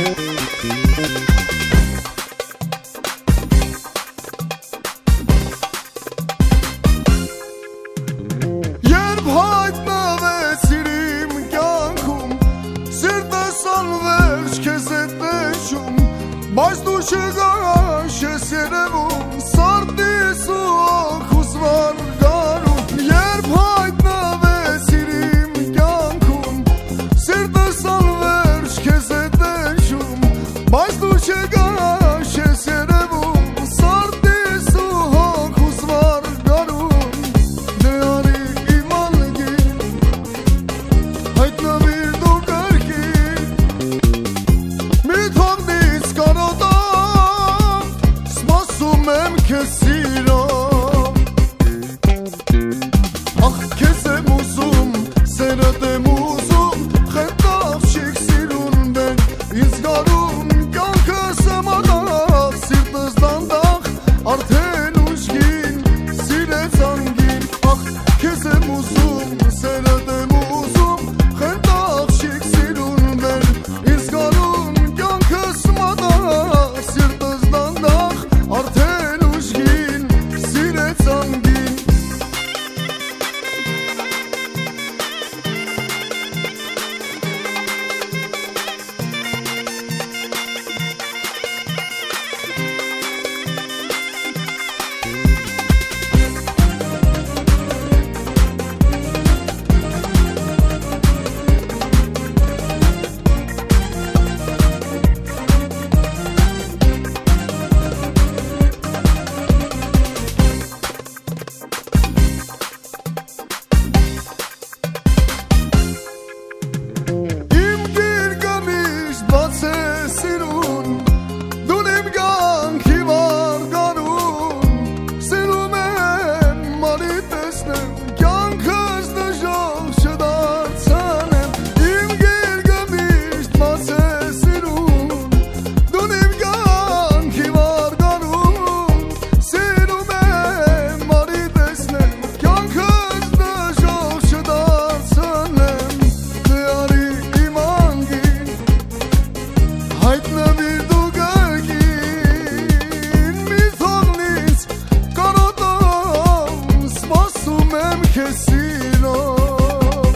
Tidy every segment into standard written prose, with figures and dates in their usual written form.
Երբ հայտնվեցիր իմ կյանքում, սիրտս անվերջ քեզ հետ նշում, բայց դու չգաս ես երևում, սարդիս ու ոխուս վարգարում։ Երբ հայտնվեցիր իմ կյանքում, սիրտս անվերջ քեզ հետ նշում, բայց դու չգաս ես երևում, սարդիս ու ոխուս վարգարում։ Դե արի իմ ալգին, հայտնվիր դու կրկին, մի թողնից կարոտամ, սպասում եմ քեզ սիրով։ Ախ քեզ եմ ուզում, սերդ եմ ուզում, խենթավ չիք սիրուն բեն, ինձ գարում կյանքս եմ ադավ, սիրտս դանդաղ, արդեն ուժգին, սիրեց անգին։ Ախ քեզ եմ ուզում, սերդ եմ ուզում, խենթավ չիք սիրուն բեն, ինձ գարում կյանքս եմ ադավ, սիրտս դանդաղ, արդեն ուժգին, սիրեց անգին։ Իմ գիրկը միշտ բաց է սիրուն, դուն իմ կյանքի վարգարում, սիրում եմ արի տեսնեմ, կյանքս դժոխ չդարձանեմ։ Իմ գիրկը միշտ բաց է սիրուն, դուն իմ կյանքի վարգարում, սիրում եմ արի տեսնեմ, կյանքս դժոխ չդարձանեմ։ Դե արի իմ անգին, հայտնվիր դու կրկին, մի թողնից կարոտամ, սպասում եմ քեզ սիրով։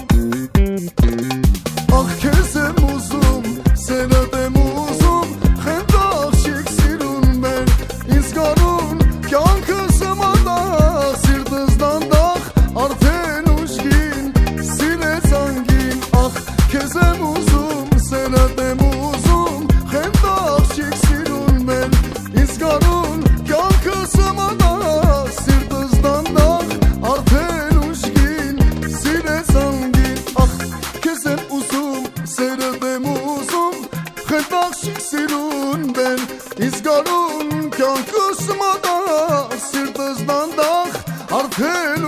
Ախ քեզ եմ ուզում, սերդ եմ ուզում, խենթավ չիք սիրուն բեն, ինձ գարուն կյանքս եմ ադավ, սիրտս դանդաղ, արդեն ուժգին, սիրեց անգին։ Ախ քեզ եմ ուզում, սերդ եմ ուզում, խենթավ չիք սիրուն բեն, ինձ գարուն կյանքս եմ ադավ, սիրտս դանդաղ, արդեն ուժգին, սիրեց անգին։ Ախ քեզ եմ ուզում, սերդ եմ ուզում, խենթավ չիք սիրուն բեն, ինձ գարուն կյանքս եմ ադավ, սիրտս դանդաղ, արդեն